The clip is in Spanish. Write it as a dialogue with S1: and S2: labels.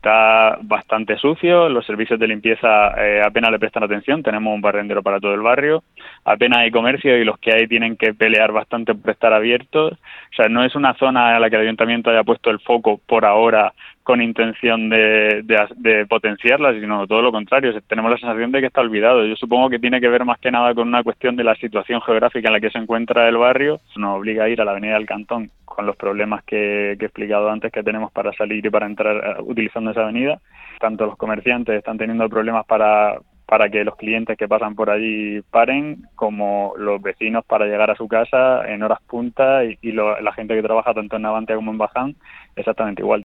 S1: está bastante sucio, los servicios de limpieza apenas le prestan atención, tenemos un barrendero para todo el barrio, apenas hay comercio y los que hay tienen que pelear bastante por estar abiertos. O sea, no es una zona a la que el ayuntamiento haya puesto el foco por ahora con intención de potenciarla, sino todo lo contrario. Tenemos la sensación de que está olvidado. Yo supongo que tiene que ver más que nada con una cuestión de la situación geográfica en la que se encuentra el barrio. Nos obliga a ir a la avenida del Cantón con los problemas que he explicado antes que tenemos para salir y para entrar utilizando esa avenida. Tanto los comerciantes están teniendo problemas para que los clientes que pasan por allí paren, como los vecinos para llegar a su casa en horas punta y la gente que trabaja tanto en Navantia como en Baján exactamente igual.